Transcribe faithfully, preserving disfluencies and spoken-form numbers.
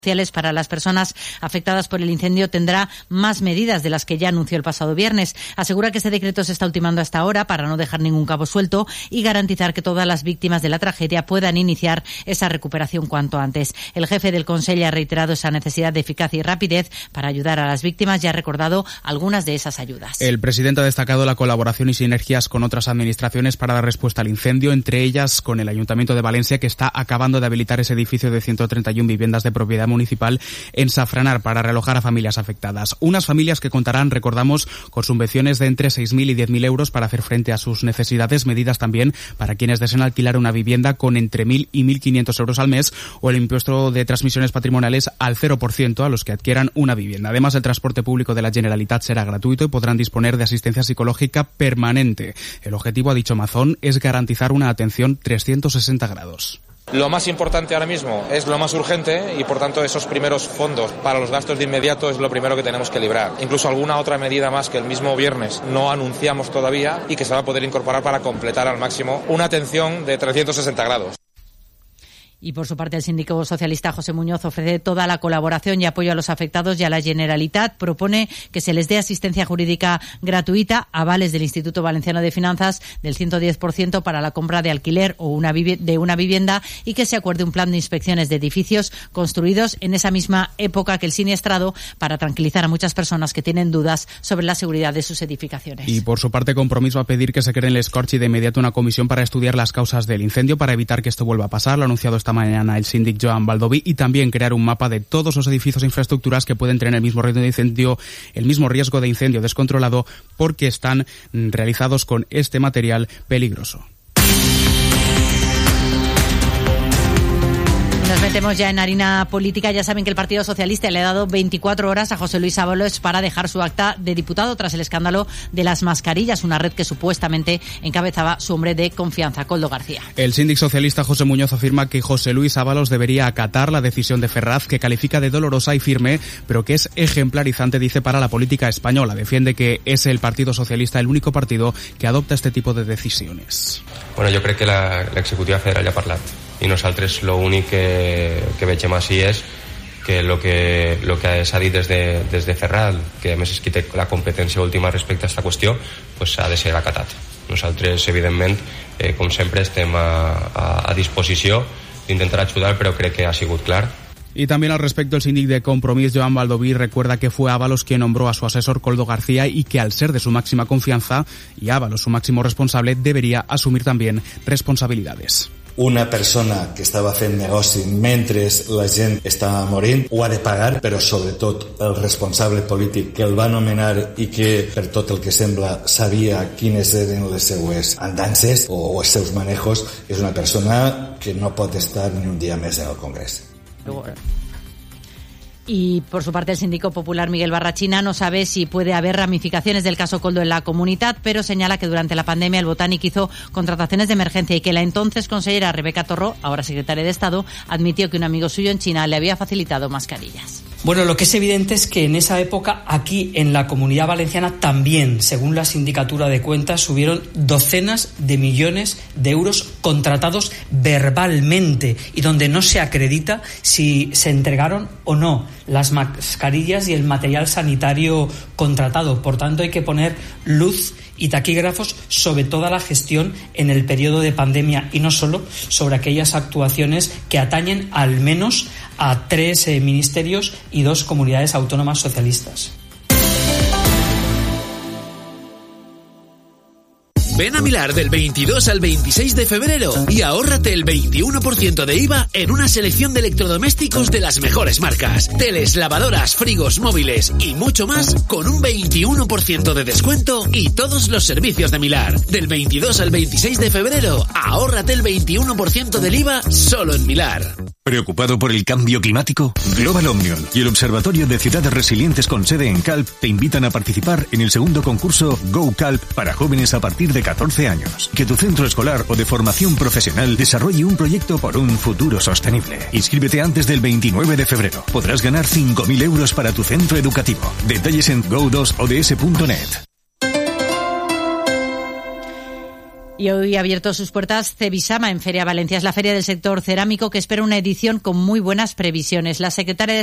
sociales para las personas afectadas por el incendio tendrá más medidas de las que ya anunció el pasado viernes. Asegura que este decreto se está ultimando hasta ahora para no dejar ningún cabo suelto y garantizar que todas las víctimas de la tragedia puedan iniciar esa recuperación cuanto antes. El jefe del Consell ha reiterado esa necesidad de eficacia y rapidez para ayudar a las víctimas y ha recordado algunas de esas ayudas. El presidente ha destacado la colaboración y sinergias con otras administraciones para dar respuesta al incendio, entre ellas con el Ayuntamiento de Valencia, que está acabando de habilitar ese edificio de ciento treinta y una viviendas de propiedad municipal en Safranar para realojar a familias afectadas. Unas familias que contarán, recordamos, con subvenciones de entre seis mil y diez mil euros para hacer frente a sus necesidades, medidas también para quienes deseen alquilar una vivienda con entre mil y mil quinientos euros al mes, o el impuesto de transmisiones patrimoniales al cero por ciento a los que adquieran una vivienda. Además, el transporte público de la Generalitat será gratuito y podrán disponer de asistencia psicológica permanente. El objetivo, ha dicho Mazón, es garantizar una atención trescientos sesenta grados. Lo más importante ahora mismo es lo más urgente y, por tanto, esos primeros fondos para los gastos de inmediato es lo primero que tenemos que librar. Incluso alguna otra medida más que el mismo viernes no anunciamos todavía y que se va a poder incorporar para completar al máximo una atención de trescientos sesenta grados. Y por su parte, el síndico socialista José Muñoz ofrece toda la colaboración y apoyo a los afectados y a la Generalitat. Propone que se les dé asistencia jurídica gratuita, avales del Instituto Valenciano de Finanzas del ciento diez por ciento para la compra de alquiler o una vivi- de una vivienda, y que se acuerde un plan de inspecciones de edificios construidos en esa misma época que el siniestrado, para tranquilizar a muchas personas que tienen dudas sobre la seguridad de sus edificaciones. Y por su parte, Compromiso a pedir que se cree en el Escorch y de inmediato una comisión para estudiar las causas del incendio para evitar que esto vuelva a pasar. Lo ha anunciado esta mañana el síndic Joan Baldoví, y también crear un mapa de todos los edificios e infraestructuras que pueden tener el mismo riesgo de incendio, el mismo riesgo de incendio descontrolado, porque están realizados con este material peligroso. Nos metemos ya en harina política. Ya saben que el Partido Socialista le ha dado veinticuatro horas a José Luis Ábalos para dejar su acta de diputado tras el escándalo de las mascarillas, una red que supuestamente encabezaba su hombre de confianza, Koldo García. El síndic socialista José Muñoz afirma que José Luis Ábalos debería acatar la decisión de Ferraz, que califica de dolorosa y firme, pero que es ejemplarizante, dice, para la política española. Defiende que es el Partido Socialista el único partido que adopta este tipo de decisiones. Bueno, jo crec que la, l'executiva federal ja ha parlat i nosaltres l'únic que, que veiem així és que el que, lo que s'ha dit des de, des de Ferraz, que a més és qui té la competència última respecte a aquesta qüestió, pues ha de ser acatat. Nosaltres, evidentment, eh, com sempre, estem a, a, a disposició d'intentar ajudar, però crec que ha sigut clar. Y también al respecto, el síndic de Compromís, Joan Baldoví, recuerda que fue Ábalos quien nombró a su asesor Koldo García y que, al ser de su máxima confianza y Ábalos su máximo responsable, debería asumir también responsabilidades. Una persona que estava fent negoci mentre la gent estava morint ho ha de pagar, però sobretot el responsable polític que el va nomenar i que, per tot el que sembla, sabia quines eren les seues andances o, o els seus manejos, és una persona que no pot estar ni un dia més en el Congrés. Y por su parte, el síndico popular Miguel Barrachina no sabe si puede haber ramificaciones del caso Koldo en la comunidad, pero señala que durante la pandemia el Botánic hizo contrataciones de emergencia y que la entonces consellera Rebeca Torró, ahora secretaria de Estado, admitió que un amigo suyo en China le había facilitado mascarillas. Bueno, lo que es evidente es que en esa época, aquí en la Comunidad Valenciana también, según la Sindicatura de Cuentas, hubieron docenas de millones de euros contratados verbalmente y donde no se acredita si se entregaron o no las mascarillas y el material sanitario contratado. Por tanto, hay que poner luz y taquígrafos sobre toda la gestión en el periodo de pandemia y no solo sobre aquellas actuaciones que atañen al menos a tres eh, ministerios y dos comunidades autónomas socialistas. Ven a Milar del veintidós al veintiséis de febrero y ahórrate el veintiuno por ciento de I V A en una selección de electrodomésticos de las mejores marcas, teles, lavadoras, frigos, móviles y mucho más con un veintiuno por ciento de descuento y todos los servicios de Milar. Del veintidós al veintiséis de febrero, ahórrate el veintiuno por ciento del I V A solo en Milar. ¿Preocupado por el cambio climático? Global Omnium y el Observatorio de Ciudades Resilientes con sede en Calp te invitan a participar en el segundo concurso Go Calp para jóvenes a partir de catorce años. Que tu centro escolar o de formación profesional desarrolle un proyecto por un futuro sostenible. Inscríbete antes del veintinueve de febrero. Podrás ganar cinco mil euros para tu centro educativo. Detalles en go dos o d s punto net. Y hoy ha abierto sus puertas Cebisama en Feria Valencia. Es la feria del sector cerámico que espera una edición con muy buenas previsiones. La secretaria de